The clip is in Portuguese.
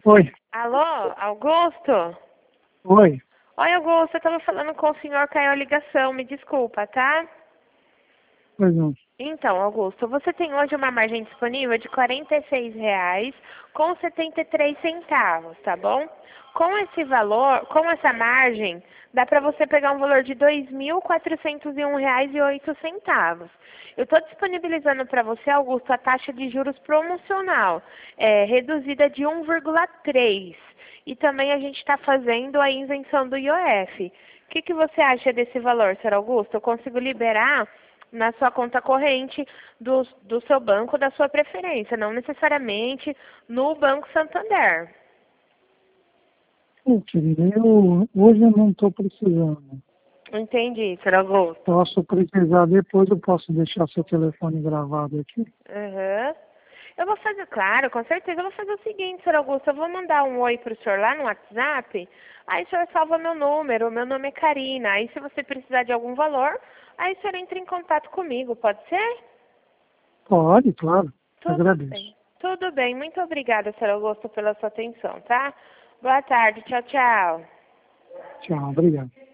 Oi. Alô, Augusto? Oi. Oi, Augusto, eu tava falando com o senhor, caiu a ligação, me desculpa, tá? Pois não. Então, Augusto, você tem hoje uma margem disponível de R$ 46,73, tá bom? Com esse valor, com essa margem, dá para você pegar um valor de R$ 2.401,08. Eu estou disponibilizando para você, Augusto, a taxa de juros promocional, reduzida de 1,3. E também a gente está fazendo a isenção do IOF. O que você acha desse valor, senhor Augusto? Eu consigo liberar na sua conta corrente do seu banco da sua preferência, não necessariamente no Banco Santander. Querida, hoje eu não estou precisando. Entendi, senhor Augusto. Posso precisar depois, eu posso deixar seu telefone gravado aqui? Uhum. Eu vou fazer, claro, com certeza, eu vou fazer o seguinte, senhor Augusto, eu vou mandar um oi pro senhor lá no WhatsApp, aí o senhor salva meu número, meu nome é Karina, aí se você precisar de algum valor, aí o senhor entra em contato comigo, pode ser? Pode, claro. Tudo Agradeço. bem. Tudo bem, muito obrigada, senhor Augusto, pela sua atenção, tá? Boa tarde, tchau, tchau. Tchau, obrigado.